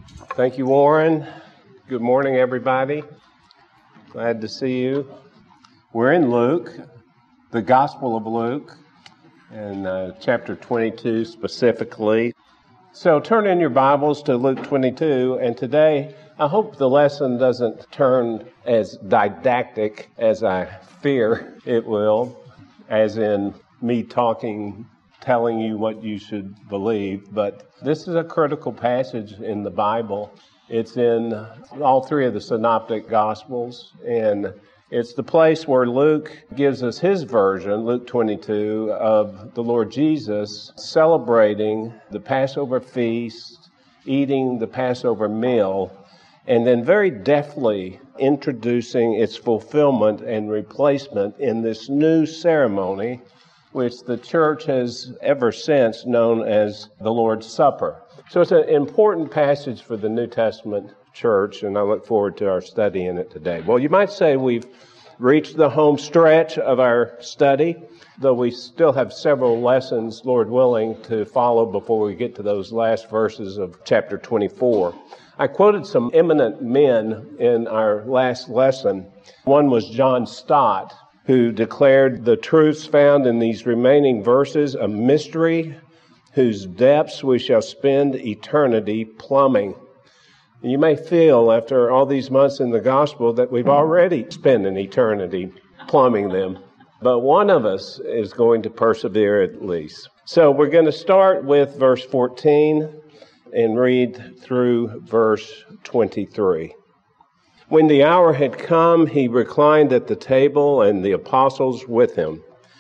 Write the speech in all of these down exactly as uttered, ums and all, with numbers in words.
Thank you, Warren. Good morning, everybody. Glad to see you. We're in Luke, the Gospel of Luke, and uh, chapter twenty-two specifically. So turn in your Bibles to Luke twenty-two, and today I hope the lesson doesn't turn as didactic as I fear it will, as in me talking, telling you what you should believe, but this is a critical passage in the Bible. It's in all three of the synoptic Gospels, and it's the place where Luke gives us his version, Luke twenty-two, of the Lord Jesus celebrating the Passover feast, eating the Passover meal, and then very deftly introducing its fulfillment and replacement in this new ceremony, which the church has ever since known as the Lord's Supper. So it's an important passage for the New Testament church, and I look forward to our study in it today. Well, you might say we've reached the home stretch of our study, though we still have several lessons, Lord willing, to follow before we get to those last verses of chapter twenty-four. I quoted some eminent men in our last lesson. One was John Stott, who declared the truths found in these remaining verses a mystery whose depths we shall spend eternity plumbing. You may feel after all these months in the gospel that we've already spent an eternity plumbing them, but one of us is going to persevere at least. So we're going to start with verse fourteen and read through verse twenty-three. When the hour had come, he reclined at the table, and the apostles with him.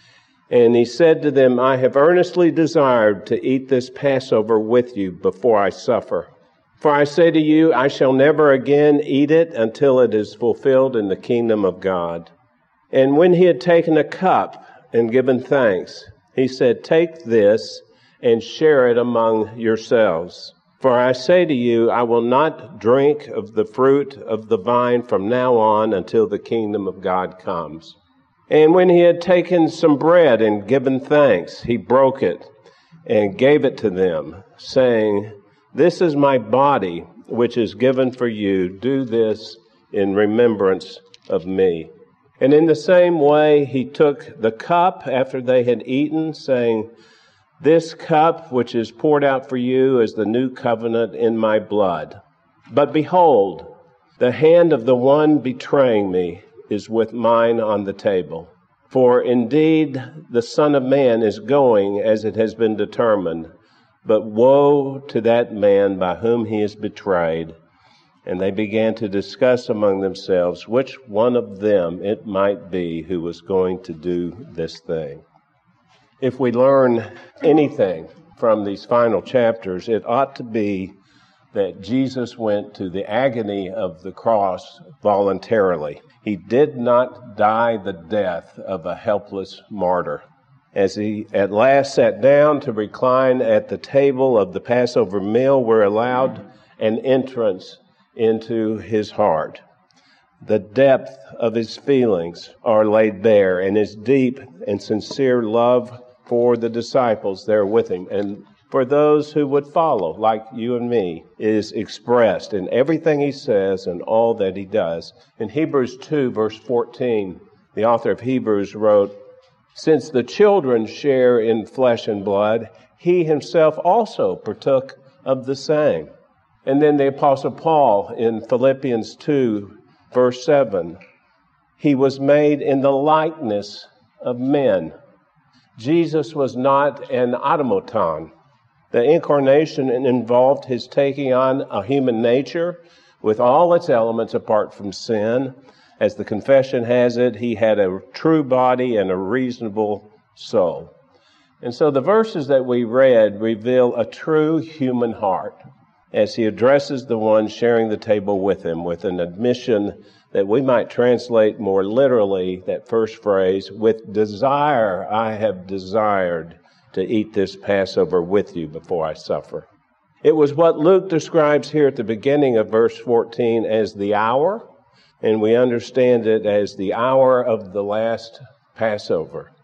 And he said to them, I have earnestly desired to eat this Passover with you before I suffer. For I say to you, I shall never again eat it until it is fulfilled in the kingdom of God. And when he had taken a cup and given thanks, he said, Take this and share it among yourselves. For I say to you, I will not drink of the fruit of the vine from now on until the kingdom of God comes. And when he had taken some bread and given thanks, he broke it and gave it to them, saying, This is my body, which is given for you. Do this in remembrance of me. And in the same way, he took the cup after they had eaten, saying, This cup which is poured out for you is the new covenant in my blood. But behold, the hand of the one betraying me is with mine on the table. For indeed the Son of Man is going as it has been determined, but woe to that man by whom he is betrayed. And they began to discuss among themselves which one of them it might be who was going to do this thing. If we learn anything from these final chapters, it ought to be that Jesus went to the agony of the cross voluntarily. He did not die the death of a helpless martyr. As he at last sat down to recline at the table of the Passover meal, we're allowed an entrance into his heart. The depth of his feelings are laid bare, and his deep and sincere love for the disciples there with him, and for those who would follow, like you and me, is expressed in everything he says and all that he does. In Hebrews two, verse fourteen, the author of Hebrews wrote, Since the children share in flesh and blood, he himself also partook of the same. And then the Apostle Paul in Philippians two, verse seven, he was made in the likeness of men. Jesus was not an automaton. The incarnation involved his taking on a human nature with all its elements apart from sin. As the confession has it, he had a true body and a reasonable soul. And so the verses that we read reveal a true human heart as he addresses the one sharing the table with him with an admission that we might translate more literally that first phrase, with desire I have desired to eat this Passover with you before I suffer. It was what Luke describes here at the beginning of verse fourteen as the hour, and we understand it as the hour of the last Passover.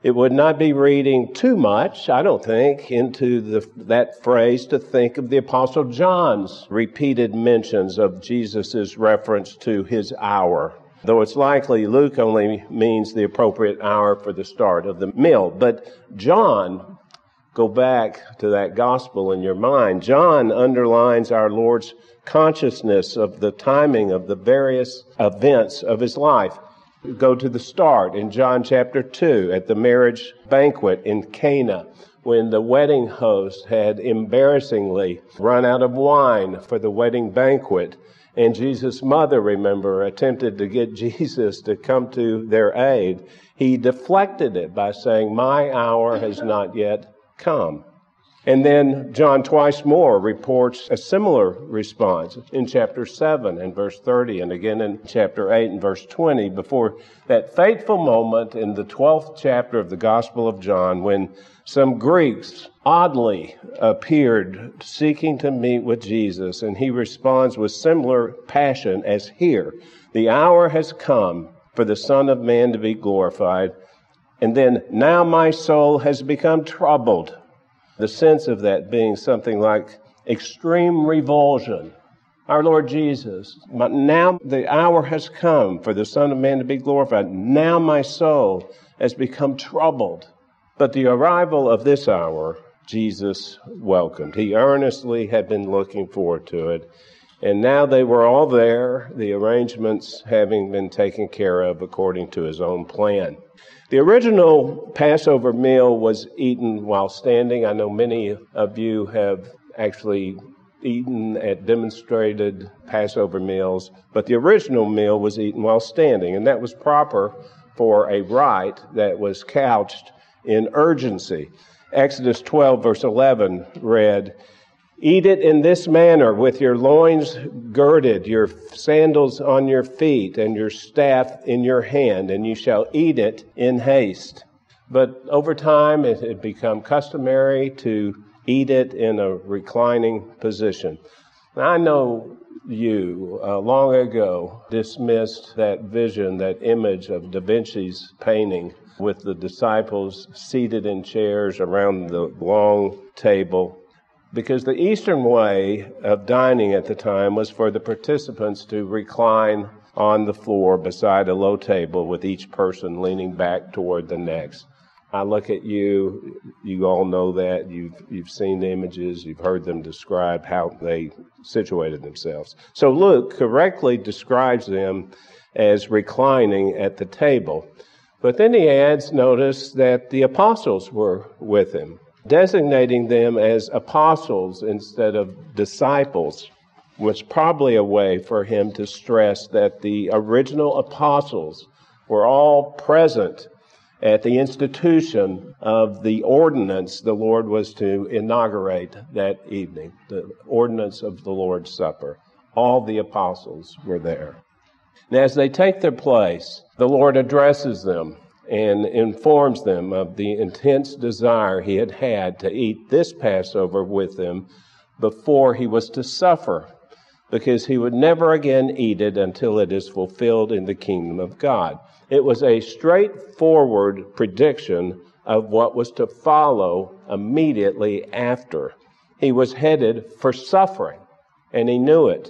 It would not be reading too much, I don't think, into the, that phrase to think of the Apostle John's repeated mentions of Jesus' reference to his hour. Though it's likely Luke only means the appropriate hour for the start of the meal. But John, go back to that gospel in your mind. John underlines our Lord's consciousness of the timing of the various events of his life. Go to the start in John chapter two at the marriage banquet in Cana, when the wedding host had embarrassingly run out of wine for the wedding banquet. And Jesus' mother, remember, attempted to get Jesus to come to their aid. He deflected it by saying, "My hour has not yet come." And then John twice more reports a similar response in chapter seven and verse thirty, and again in chapter eight and verse twenty, before that fateful moment in the twelfth chapter of the Gospel of John, when some Greeks oddly appeared seeking to meet with Jesus, and he responds with similar passion as here. The hour has come for the Son of Man to be glorified. And then, now my soul has become troubled. The sense of that being something like extreme revulsion. Our Lord Jesus, now the hour has come for the Son of Man to be glorified. Now my soul has become troubled. But the arrival of this hour, Jesus welcomed. He earnestly had been looking forward to it. And now they were all there, the arrangements having been taken care of according to his own plan. The original Passover meal was eaten while standing. I know many of you have actually eaten at demonstrated Passover meals, but the original meal was eaten while standing, and that was proper for a rite that was couched in urgency. Exodus twelve, verse eleven read, "Eat it in this manner, with your loins girded, your sandals on your feet, and your staff in your hand, and you shall eat it in haste." But over time, it had become customary to eat it in a reclining position. Now, I know you, uh, long ago, dismissed that vision, that image of Da Vinci's painting with the disciples seated in chairs around the long table, because the Eastern way of dining at the time was for the participants to recline on the floor beside a low table with each person leaning back toward the next. I look at you, you all know that, you've, you've seen the images, you've heard them describe how they situated themselves. So Luke correctly describes them as reclining at the table. But then he adds, notice that the apostles were with him, designating them as apostles instead of disciples was probably a way for him to stress that the original apostles were all present at the institution of the ordinance the Lord was to inaugurate that evening, the ordinance of the Lord's Supper. All the apostles were there. And as they take their place, the Lord addresses them and informs them of the intense desire he had had to eat this Passover with them before he was to suffer, because he would never again eat it until it is fulfilled in the kingdom of God. It was a straightforward prediction of what was to follow immediately after. He was headed for suffering, and he knew it.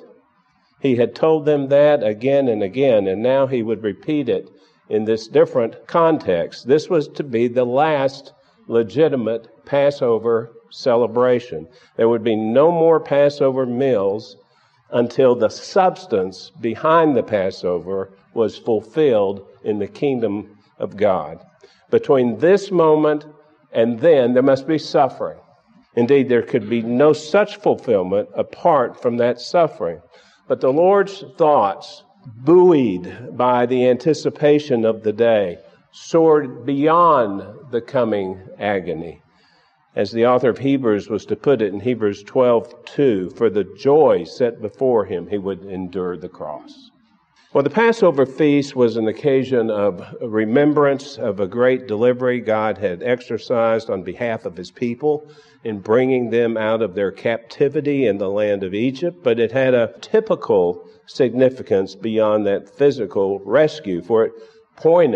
He had told them that again and again, and now he would repeat it in this different context. This was to be the last legitimate Passover celebration. There would be no more Passover meals until the substance behind the Passover was fulfilled in the kingdom of God. Between this moment and then, there must be suffering. Indeed, there could be no such fulfillment apart from that suffering. But the Lord's thoughts, buoyed by the anticipation of the day, soared beyond the coming agony. As the author of Hebrews was to put it in Hebrews twelve two, for the joy set before him, he would endure the cross. Well, the Passover feast was an occasion of remembrance of a great delivery God had exercised on behalf of his people in bringing them out of their captivity in the land of Egypt, but it had a typical significance beyond that physical rescue, for it pointed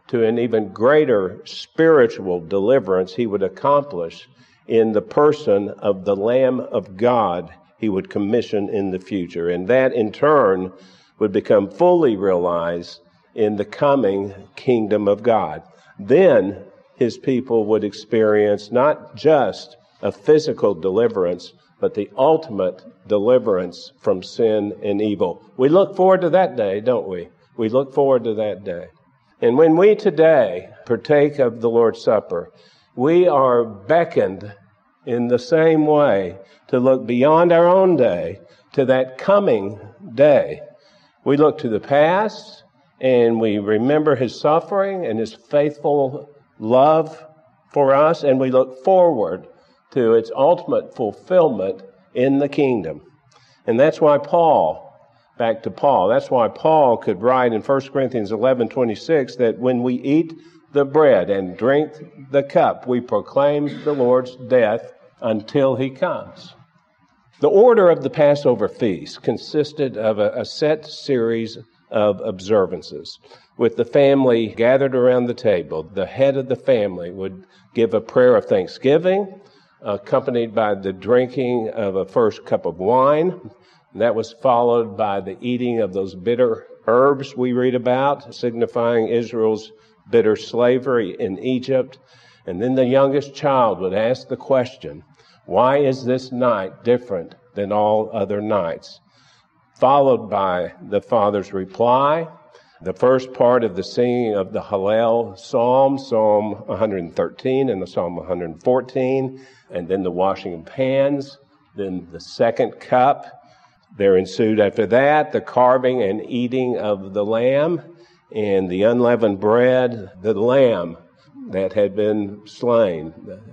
to an even greater spiritual deliverance he would accomplish in the person of the Lamb of God he would commission in the future. And that in turn would become fully realized in the coming kingdom of God. Then his people would experience not just a physical deliverance, but the ultimate deliverance from sin and evil. We look forward to that day, don't we? We look forward to that day. And when we today partake of the Lord's Supper, we are beckoned in the same way to look beyond our own day to that coming day. We look to the past and we remember his suffering and his faithful love for us, and we look forward to its ultimate fulfillment in the kingdom. And that's why Paul, back to Paul, that's why Paul could write in First Corinthians eleven twenty-six that when we eat the bread and drink the cup, we proclaim the Lord's death until he comes. The order of the Passover feast consisted of a, a set series of observances. With the family gathered around the table, the head of the family would give a prayer of thanksgiving, accompanied by the drinking of a first cup of wine. That was followed by the eating of those bitter herbs we read about, signifying Israel's bitter slavery in Egypt. And then the youngest child would ask the question, why is this night different than all other nights? Followed by the father's reply, the first part of the singing of the Hallel Psalm, Psalm one thirteen and the Psalm one fourteen, and then the washing of hands, then the second cup. There ensued after that the carving and eating of the lamb and the unleavened bread, the lamb that had been slain,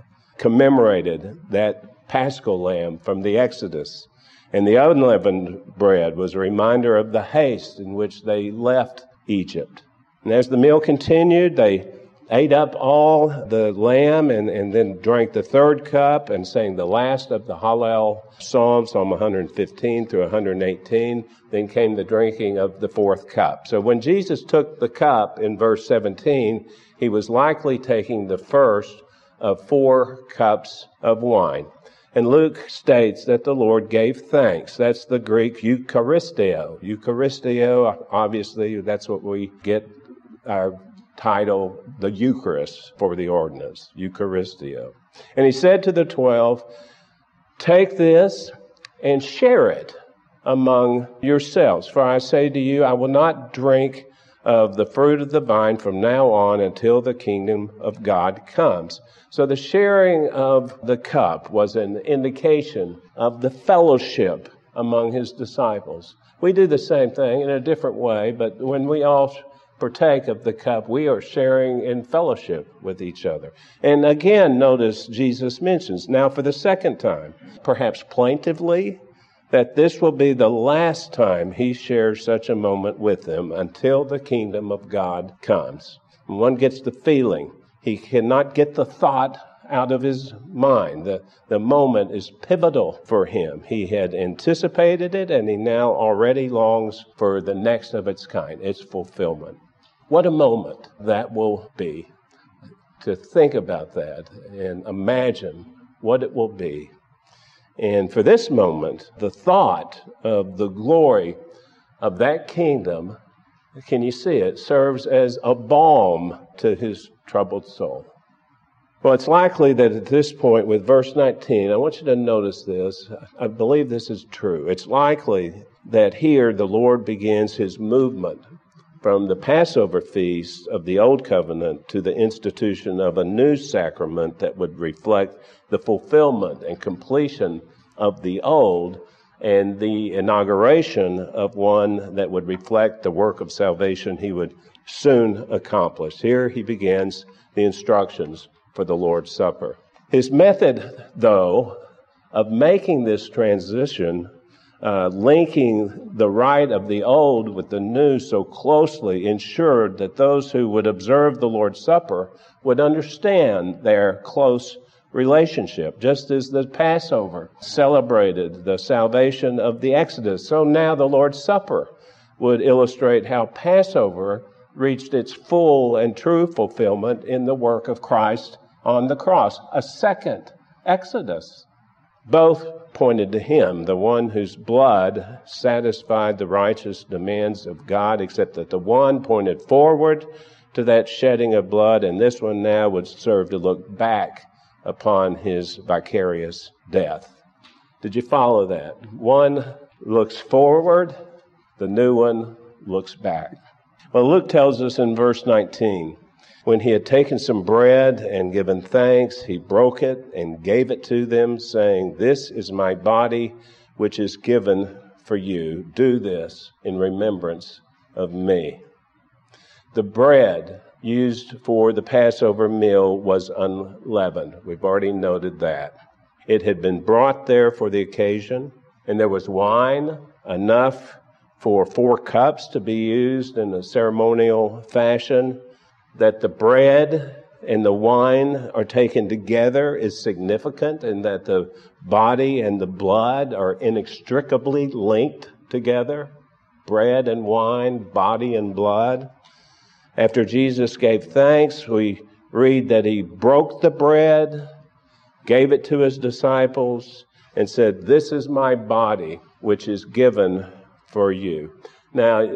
commemorated that Paschal lamb from the Exodus. And the unleavened bread was a reminder of the haste in which they left Egypt. And as the meal continued, they ate up all the lamb and, and then drank the third cup and sang the last of the Hallel Psalms, Psalm one fifteen through one eighteen. Then came the drinking of the fourth cup. So when Jesus took the cup in verse seventeen, he was likely taking the first of four cups of wine. And Luke states that the Lord gave thanks. That's the Greek Eucharisteo. Eucharisteo, obviously, that's what we get our title, the Eucharist, for the ordinance, Eucharisteo. And he said to the twelve, take this and share it among yourselves. For I say to you, I will not drink of the fruit of the vine from now on until the kingdom of God comes. So the sharing of the cup was an indication of the fellowship among his disciples. We do the same thing in a different way, but when we all partake of the cup, we are sharing in fellowship with each other. And again, notice Jesus mentions, now for the second time, perhaps plaintively, that this will be the last time he shares such a moment with them until the kingdom of God comes. And one gets the feeling he cannot get the thought out of his mind. The, the moment is pivotal for him. He had anticipated it, and he now already longs for the next of its kind, its fulfillment. What a moment that will be, to think about that and imagine what it will be. And for this moment, the thought of the glory of that kingdom, can you see it, serves as a balm to his troubled soul. Well, it's likely that at this point with verse nineteen, I want you to notice this. I believe this is true. It's likely that here the Lord begins his movement from the Passover feast of the Old Covenant to the institution of a new sacrament that would reflect the fulfillment and completion of the Old, and the inauguration of one that would reflect the work of salvation he would soon accomplish. Here he begins the instructions for the Lord's Supper. His method, though, of making this transition, uh, linking the rite of the old with the new so closely, ensured that those who would observe the Lord's Supper would understand their close relationship. Just as the Passover celebrated the salvation of the Exodus, so now the Lord's Supper would illustrate how Passover reached its full and true fulfillment in the work of Christ on the cross. A second Exodus. Both pointed to him, the one whose blood satisfied the righteous demands of God, except that the one pointed forward to that shedding of blood, and this one now would serve to look back upon his vicarious death. Did you follow that? One looks forward, the new one looks back. Well, Luke tells us in verse nineteen, when he had taken some bread and given thanks, he broke it and gave it to them, saying, "This is my body, which is given for you. Do this in remembrance of me." The bread used for the Passover meal was unleavened. We've already noted that. It had been brought there for the occasion, and there was wine, enough for four cups to be used in a ceremonial fashion. That the bread and the wine are taken together is significant, and that the body and the blood are inextricably linked together. Bread and wine, body and blood. After Jesus gave thanks, we read that he broke the bread, gave it to his disciples, and said, "This is my body, which is given for you." Now,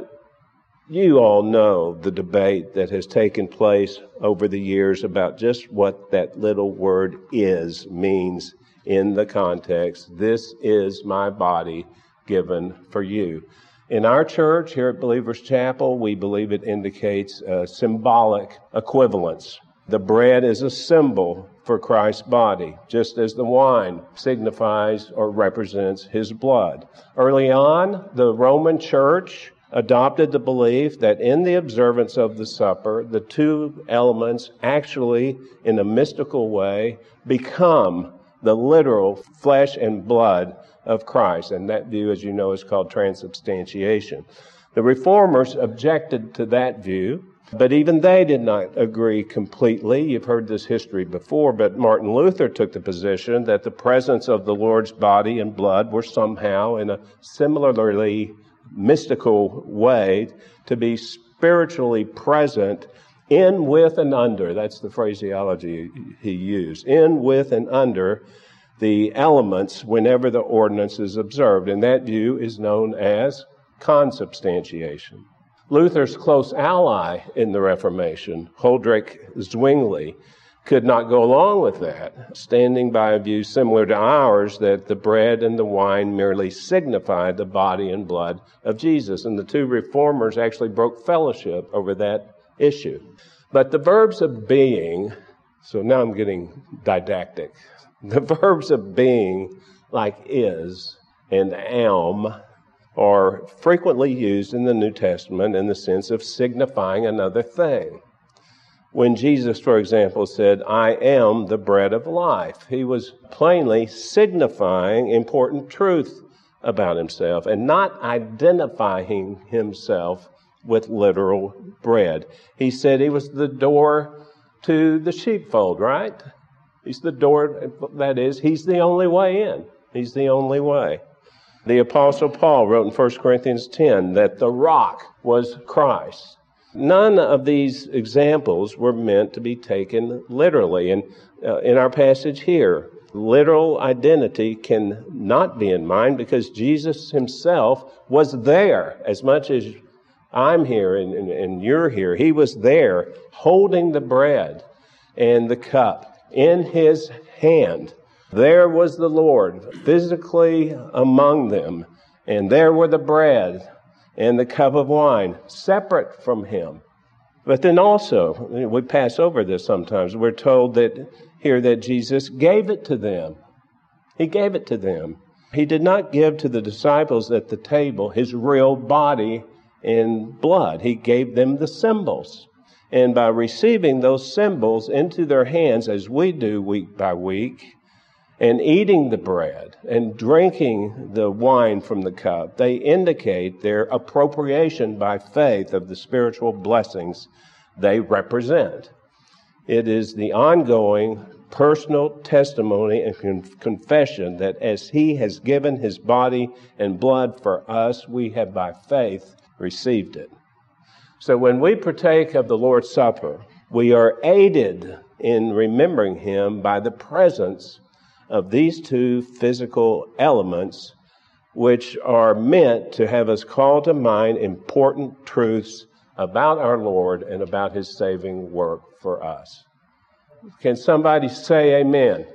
you all know the debate that has taken place over the years about just what that little word "is" means in the context. This is my body given for you. In our church here at Believers Chapel, we believe it indicates a symbolic equivalence. The bread is a symbol for Christ's body, just as the wine signifies or represents his blood. Early on, the Roman Church adopted the belief that in the observance of the supper, the two elements actually, in a mystical way, become the literal flesh and blood of Christ. And that view, as you know, is called transubstantiation. The Reformers objected to that view, but even they did not agree completely. You've heard this history before, but Martin Luther took the position that the presence of the Lord's body and blood were somehow, in a similarly mystical way, to be spiritually present in, with, and under. That's the phraseology he used. In, with, and under the elements whenever the ordinance is observed. And that view is known as consubstantiation. Luther's close ally in the Reformation, Huldrych Zwingli, could not go along with that, standing by a view similar to ours that the bread and the wine merely signify the body and blood of Jesus. And the two reformers actually broke fellowship over that issue. But the verbs of being, so now I'm getting didactic, the verbs of being, like is and am, are frequently used in the New Testament in the sense of signifying another thing. When Jesus, for example, said, "I am the bread of life," he was plainly signifying important truth about himself and not identifying himself with literal bread. He said he was the door to the sheepfold, right? He's the door, that is, he's the only way in. He's the only way. The Apostle Paul wrote in First Corinthians ten that the rock was Christ. None of these examples were meant to be taken literally. And uh, in our passage here, literal identity can not be in mind because Jesus himself was there. As much as I'm here and, and, and you're here, he was there holding the bread and the cup in his hand. There was the Lord physically among them, and there were the bread and the cup of wine, separate from him. But then also, we pass over this sometimes, we're told that here that Jesus gave it to them. He gave it to them. He did not give to the disciples at the table his real body and blood. He gave them the symbols. And by receiving those symbols into their hands, as we do week by week, and eating the bread and drinking the wine from the cup, they indicate their appropriation by faith of the spiritual blessings they represent. It is the ongoing personal testimony and con- confession that as he has given his body and blood for us, we have by faith received it. So when we partake of the Lord's Supper, we are aided in remembering Him by the presence of these two physical elements, which are meant to have us call to mind important truths about our Lord and about His saving work for us. Can somebody say amen?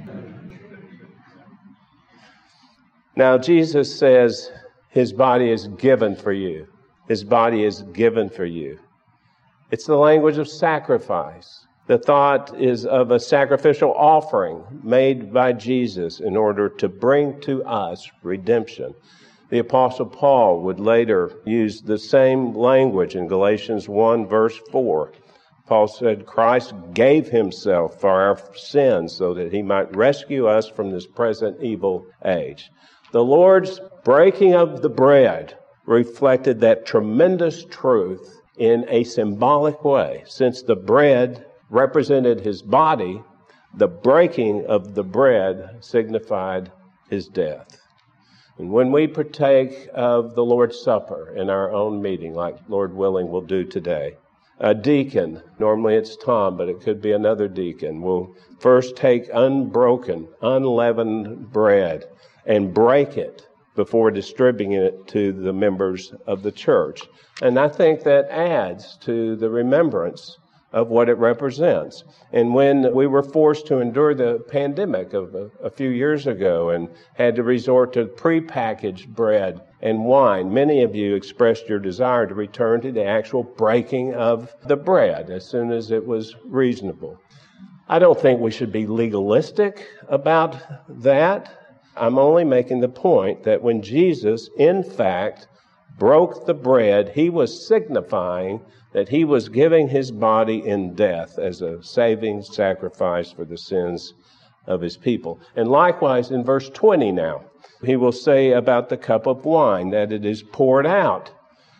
Now, Jesus says His body is given for you. His body is given for you. It's the language of sacrifice. The thought is of a sacrificial offering made by Jesus in order to bring to us redemption. The Apostle Paul would later use the same language in Galatians one, verse four. Paul said, Christ gave Himself for our sins so that He might rescue us from this present evil age. The Lord's breaking of the bread reflected that tremendous truth in a symbolic way. Since the bread represented His body, the breaking of the bread signified His death. And when we partake of the Lord's Supper in our own meeting, like Lord willing we'll do today, a deacon, normally it's Tom, but it could be another deacon, will first take unbroken, unleavened bread and break it before distributing it to the members of the church. And I think that adds to the remembrance of what it represents. And when we were forced to endure the pandemic of a, a few years ago and had to resort to prepackaged bread and wine, many of you expressed your desire to return to the actual breaking of the bread as soon as it was reasonable. I don't think we should be legalistic about that. I'm only making the point that when Jesus, in fact, broke the bread, He was signifying that He was giving His body in death as a saving sacrifice for the sins of His people. And likewise, in verse twenty now, He will say about the cup of wine that it is poured out.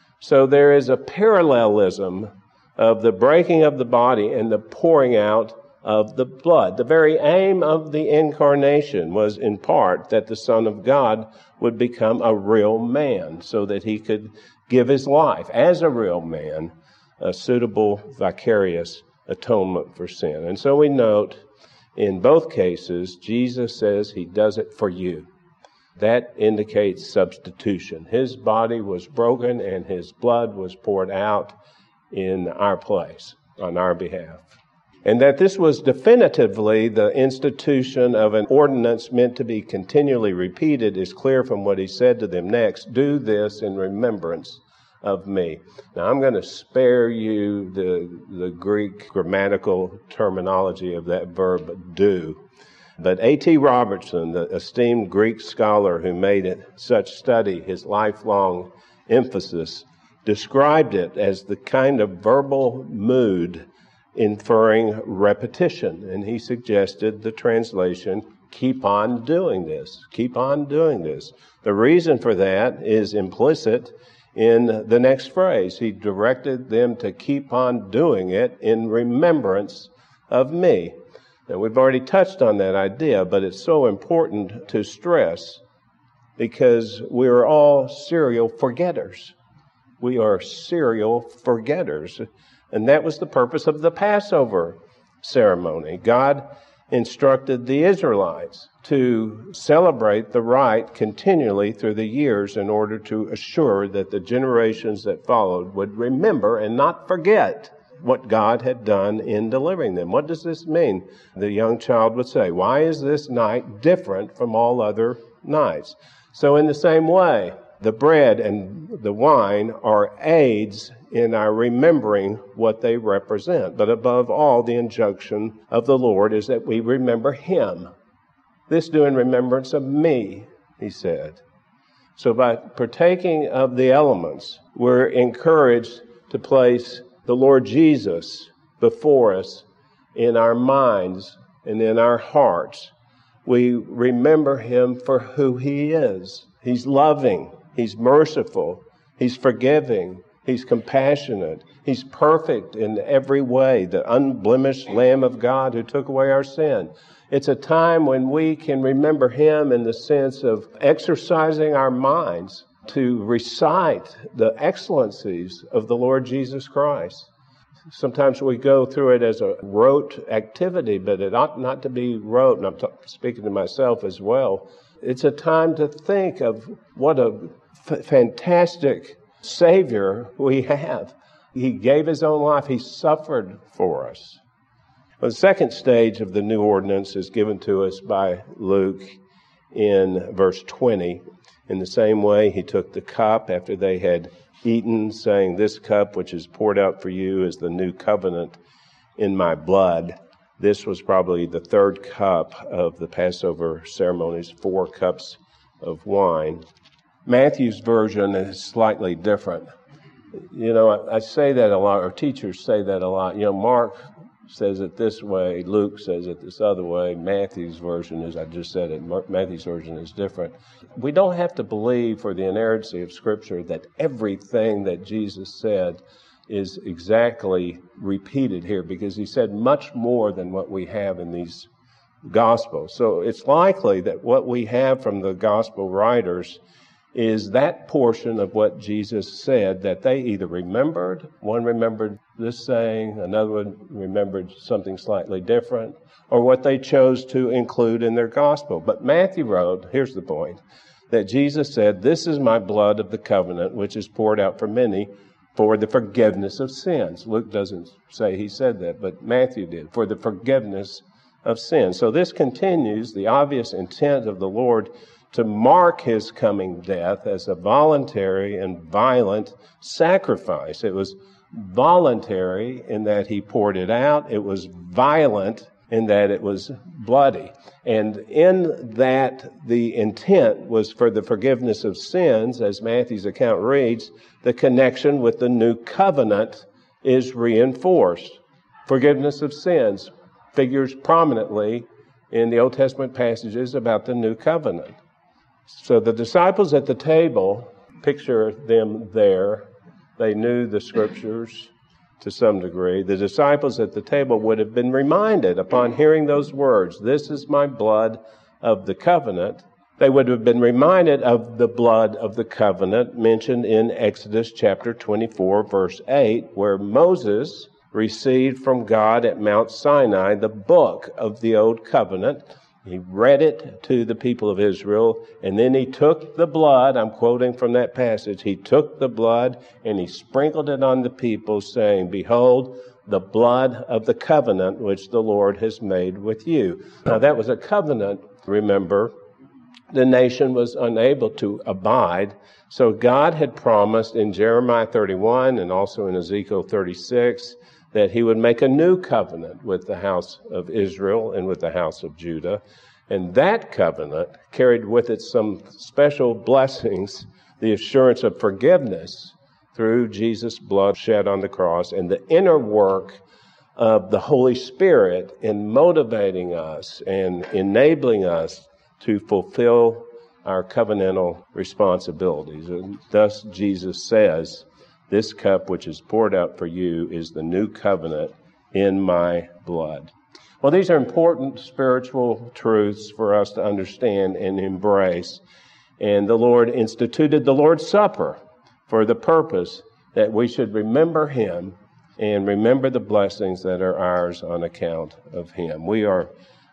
So there is a parallelism of the breaking of the body and the pouring out of the blood. The very aim of the incarnation was in part that the Son of God would become a real man so that He could give His life as a real man, a suitable vicarious atonement for sin. And so we note in both cases, Jesus says He does it for you. That indicates substitution. His body was broken and His blood was poured out in our place, on our behalf. And that this was definitively the institution of an ordinance meant to be continually repeated is clear from what He said to them next. Do this in remembrance of me. Now, I'm going to spare you the, the Greek grammatical terminology of that verb, do. But A T Robertson, the esteemed Greek scholar who made it such study his lifelong emphasis, described it as the kind of verbal mood inferring repetition. And he suggested the translation, keep on doing this, keep on doing this. The reason for that is implicit in the next phrase. He directed them to keep on doing it in remembrance of me. Now, we've already touched on that idea, but it's so important to stress because we're all serial forgetters. We are serial forgetters. And that was the purpose of the Passover ceremony. God instructed the Israelites to celebrate the rite continually through the years in order to assure that the generations that followed would remember and not forget what God had done in delivering them. What does this mean? The young child would say, why is this night different from all other nights? So in the same way, the bread and the wine are aids in our remembering what they represent. But above all, the injunction of the Lord is that we remember Him. This do in remembrance of me, He said. So by partaking of the elements, we're encouraged to place the Lord Jesus before us in our minds and in our hearts. We remember Him for who He is. He's loving. He's merciful. He's forgiving. He's compassionate. He's perfect in every way, the unblemished Lamb of God who took away our sin. It's a time when we can remember Him in the sense of exercising our minds to recite the excellencies of the Lord Jesus Christ. Sometimes we go through it as a rote activity, but it ought not to be rote, and I'm t- speaking to myself as well. It's a time to think of what a f- fantastic Savior we have. He gave His own life. He suffered for us. Well, the second stage of the new ordinance is given to us by Luke in verse twenty. In the same way, He took the cup after they had eaten, saying, "This cup which is poured out for you is the new covenant in my blood." This was probably the third cup of the Passover ceremonies, four cups of wine. Matthew's version is slightly different. You know, I, I say that a lot, or teachers say that a lot. You know, Mark says it this way, Luke says it this other way, Matthew's version is, I just said it, Matthew's version is different. We don't have to believe for the inerrancy of Scripture that everything that Jesus said is exactly repeated here, because He said much more than what we have in these Gospels. So it's likely that what we have from the Gospel writers is that portion of what Jesus said that they either remembered, one remembered this saying, another one remembered something slightly different, or what they chose to include in their gospel. But Matthew wrote, here's the point, that Jesus said, "This is my blood of the covenant, which is poured out for many for the forgiveness of sins." Luke doesn't say he said that, but Matthew did, for the forgiveness of sins. So this continues the obvious intent of the Lord to mark His coming death as a voluntary and violent sacrifice. It was voluntary in that He poured it out. It was violent in that it was bloody. And in that the intent was for the forgiveness of sins, as Matthew's account reads, the connection with the new covenant is reinforced. Forgiveness of sins figures prominently in the Old Testament passages about the new covenant. So the disciples at the table, picture them there. They knew the Scriptures to some degree. The disciples at the table would have been reminded upon hearing those words, "This is my blood of the covenant." They would have been reminded of the blood of the covenant mentioned in Exodus chapter twenty-four, verse eight, where Moses received from God at Mount Sinai the book of the Old Covenant. He read it to the people of Israel, and then he took the blood, I'm quoting from that passage, he took the blood and he sprinkled it on the people, saying, "Behold, the blood of the covenant which the Lord has made with you." Now that was a covenant, remember. The nation was unable to abide. So God had promised in Jeremiah thirty-one and also in Ezekiel thirty-six that He would make a new covenant with the house of Israel and with the house of Judah. And that covenant carried with it some special blessings, the assurance of forgiveness through Jesus' blood shed on the cross, and the inner work of the Holy Spirit in motivating us and enabling us to fulfill our covenantal responsibilities. And thus Jesus says, "This cup which is poured out for you is the new covenant in my blood." Well, these are important spiritual truths for us to understand and embrace. And the Lord instituted the Lord's Supper for the purpose that we should remember Him and remember the blessings that are ours on account of Him. We are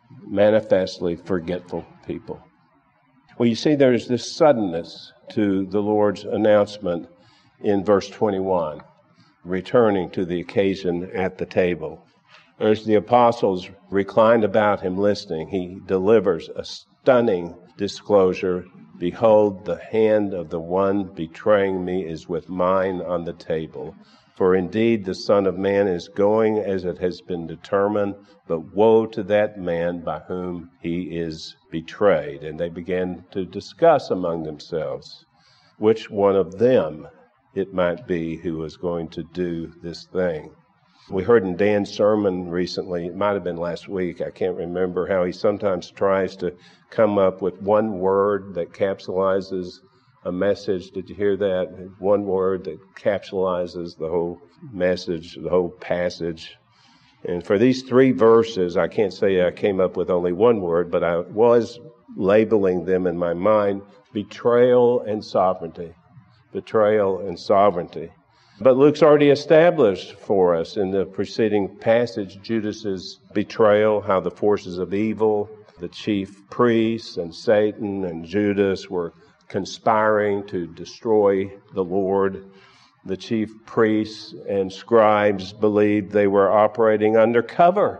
manifestly forgetful people. Well, you see, there's this suddenness to the Lord's announcement in verse twenty-one, returning to the occasion at the table. As the apostles reclined about Him listening, He delivers a stunning disclosure. "Behold, the hand of the one betraying me is with mine on the table. For indeed the Son of Man is going as it has been determined, but woe to that man by whom He is betrayed." And they began to discuss among themselves which one of them it might be who was going to do this thing. We heard in Dan's sermon recently, it might have been last week, I can't remember, how he sometimes tries to come up with one word that capsulizes a message. Did you hear that? One word that capsulizes the whole message, the whole passage. And for these three verses, I can't say I came up with only one word, but I was labeling them in my mind, betrayal and sovereignty. betrayal and sovereignty. But Luke's already established for us in the preceding passage Judas's betrayal, how the forces of evil, the chief priests and Satan and Judas were conspiring to destroy the Lord. The chief priests and scribes believed they were operating undercover,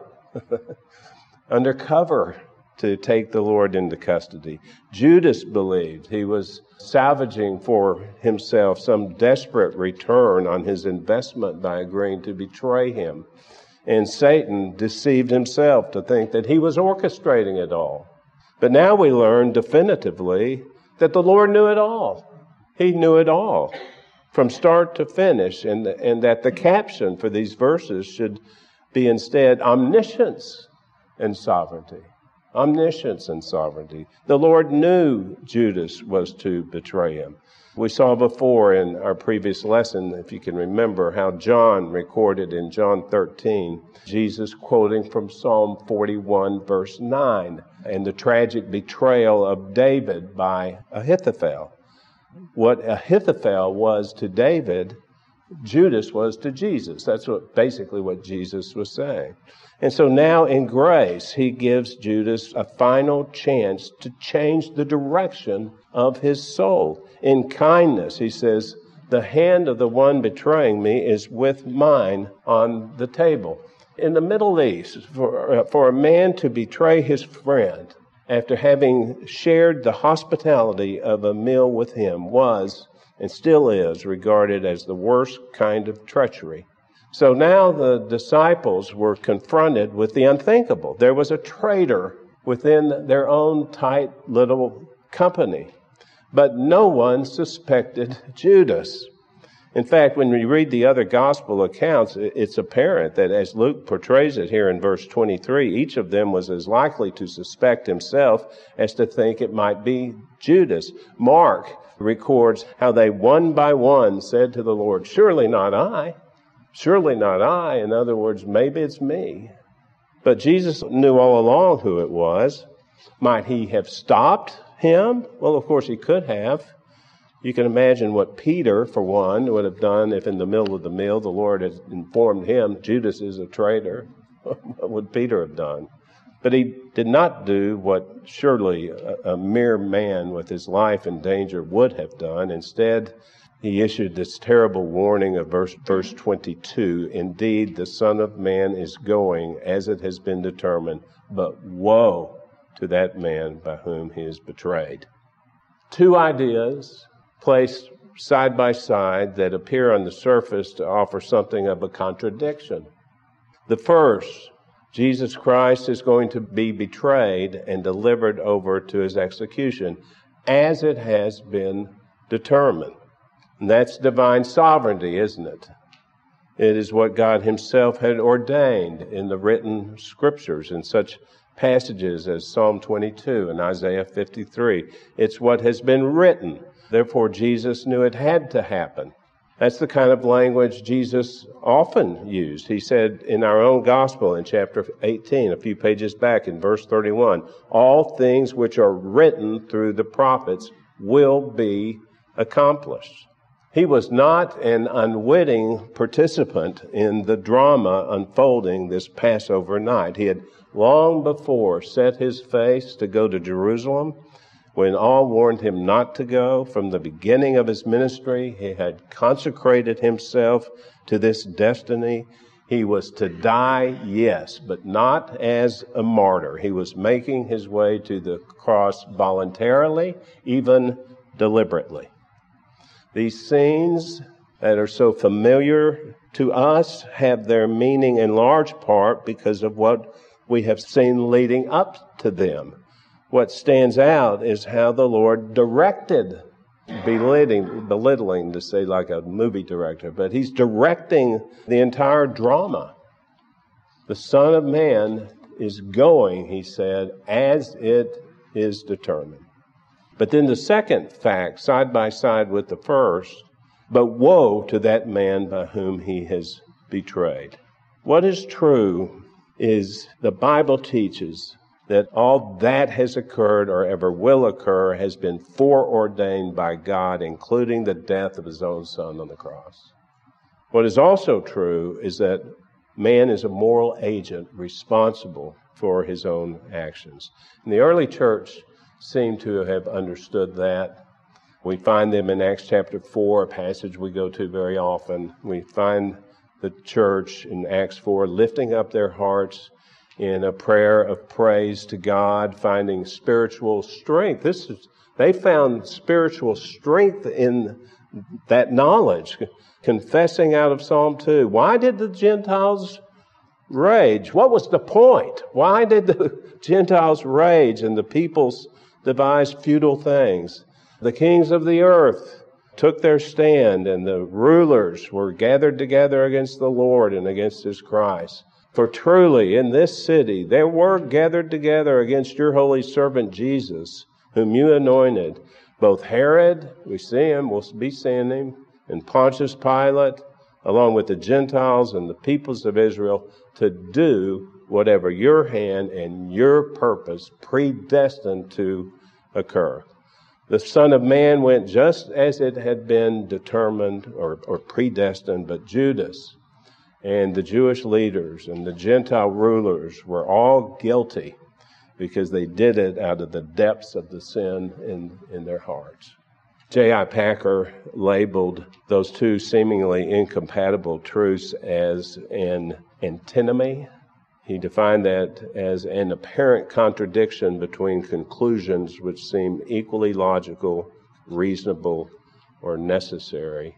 undercover to take the Lord into custody. Judas believed he was salvaging for himself some desperate return on his investment by agreeing to betray him. And Satan deceived himself to think that he was orchestrating it all. But now we learn definitively that the Lord knew it all. He knew it all from start to finish, and, and that the caption for these verses should be instead omniscience and sovereignty. Omniscience and sovereignty. The Lord knew Judas was to betray him. We saw before in our previous lesson, if you can remember, how John recorded in John thirteen, Jesus quoting from Psalm forty-one, verse nine, and the tragic betrayal of David by Ahithophel. What Ahithophel was to David, Judas was to Jesus. That's what basically what Jesus was saying. And so now in grace, he gives Judas a final chance to change the direction of his soul. In kindness, he says, the hand of the one betraying me is with mine on the table. In the Middle East, for, for a man to betray his friend after having shared the hospitality of a meal with him was, and still is, regarded as the worst kind of treachery. So now the disciples were confronted with the unthinkable. There was a traitor within their own tight little company, but no one suspected Judas. In fact, when we read the other gospel accounts, it's apparent that as Luke portrays it here in verse twenty-three, each of them was as likely to suspect himself as to think it might be Judas. Mark records how they one by one said to the Lord, "Surely not I. Surely not I." In other words, maybe it's me. But Jesus knew all along who it was. Might he have stopped him? Well, of course he could have. You can imagine what Peter, for one, would have done if in the middle of the meal the Lord had informed him, Judas is a traitor. What would Peter have done? But he did not do what surely a, a mere man with his life in danger would have done. Instead, he issued this terrible warning of verse, verse twenty-two. Indeed, the Son of Man is going as it has been determined, but woe to that man by whom he is betrayed. Two ideas placed side by side that appear on the surface to offer something of a contradiction. The first, Jesus Christ is going to be betrayed and delivered over to his execution as it has been determined. And that's divine sovereignty, isn't it? It is what God himself had ordained in the written scriptures in such passages as Psalm twenty-two and Isaiah fifty-three. It's what has been written. Therefore, Jesus knew it had to happen. That's the kind of language Jesus often used. He said in our own gospel in chapter eighteen, a few pages back in verse thirty-one, all things which are written through the prophets will be accomplished. He was not an unwitting participant in the drama unfolding this Passover night. He had long before set his face to go to Jerusalem. When all warned him not to go, from the beginning of his ministry, he had consecrated himself to this destiny. He was to die, yes, but not as a martyr. He was making his way to the cross voluntarily, even deliberately. These scenes that are so familiar to us have their meaning in large part because of what we have seen leading up to them. What stands out is how the Lord directed, belittling, belittling to say like a movie director, but he's directing the entire drama. The Son of Man is going, he said, as it is determined. But then the second fact, side by side with the first, but woe to that man by whom he has betrayed. What is true is the Bible teaches that all that has occurred or ever will occur has been foreordained by God, including the death of his own Son on the cross. What is also true is that man is a moral agent responsible for his own actions. And the early church seemed to have understood that. We find them in Acts chapter four, a passage we go to very often. We find the church in Acts four lifting up their hearts in a prayer of praise to God, finding spiritual strength. This is, they found spiritual strength in that knowledge, confessing out of Psalm two. Why did the Gentiles rage? What was the point? Why did the Gentiles rage and the peoples devise futile things? The kings of the earth took their stand, and the rulers were gathered together against the Lord and against his Christ. For truly in this city there were gathered together against your holy servant Jesus, whom you anointed, both Herod, we see him, we'll be seeing him, and Pontius Pilate, along with the Gentiles and the peoples of Israel, to do whatever your hand and your purpose predestined to occur. The Son of Man went just as it had been determined or, or predestined, but Judas and the Jewish leaders and the Gentile rulers were all guilty because they did it out of the depths of the sin in, in their hearts. J I Packer labeled those two seemingly incompatible truths as an antinomy. He defined that as an apparent contradiction between conclusions which seem equally logical, reasonable, or necessary.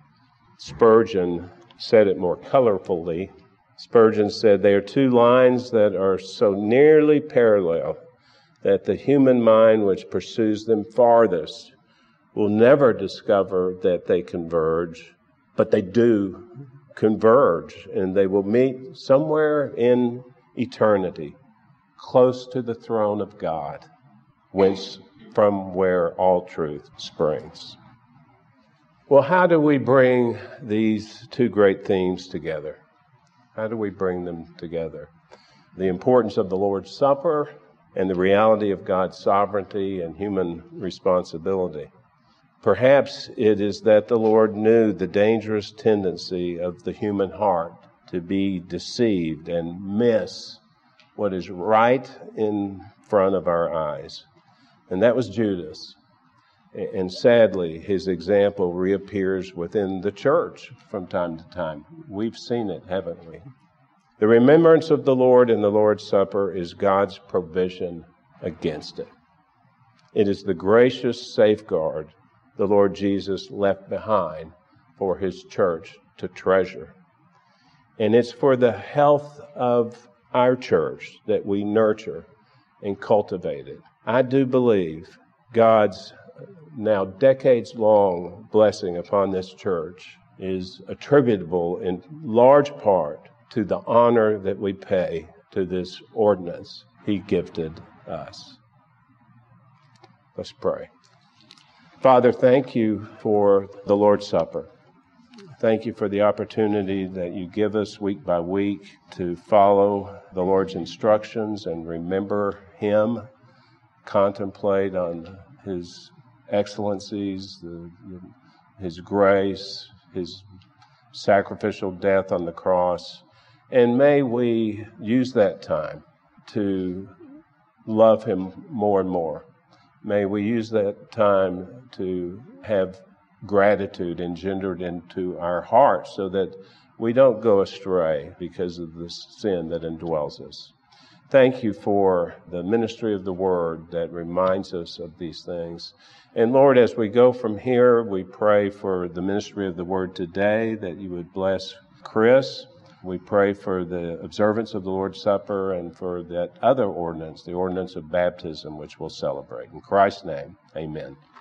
Spurgeon said it more colorfully. Spurgeon said, they are two lines that are so nearly parallel that the human mind which pursues them farthest will never discover that they converge, but they do converge, and they will meet somewhere in eternity, close to the throne of God, whence from where all truth springs. Well, how do we bring these two great themes together? How do we bring them together? The importance of the Lord's Supper and the reality of God's sovereignty and human responsibility. Perhaps it is that the Lord knew the dangerous tendency of the human heart to be deceived and miss what is right in front of our eyes. And that was Judas. And sadly, his example reappears within the church from time to time. We've seen it, haven't we? The remembrance of the Lord in the Lord's Supper is God's provision against it. It is the gracious safeguard the Lord Jesus left behind for his church to treasure. And it's for the health of our church that we nurture and cultivate it. I do believe God's now decades-long blessing upon this church is attributable in large part to the honor that we pay to this ordinance he gifted us. Let's pray. Father, thank you for the Lord's Supper. Thank you for the opportunity that you give us week by week to follow the Lord's instructions and remember him, contemplate on his excellencies, the, the, his grace, his sacrificial death on the cross. And may we use that time to love him more and more. May we use that time to have gratitude engendered into our hearts so that we don't go astray because of the sin that indwells us. Thank you for the ministry of the Word that reminds us of these things. And Lord, as we go from here, we pray for the ministry of the Word today, that you would bless Chris. We pray for the observance of the Lord's Supper and for that other ordinance, the ordinance of baptism, which we'll celebrate. In Christ's name, amen.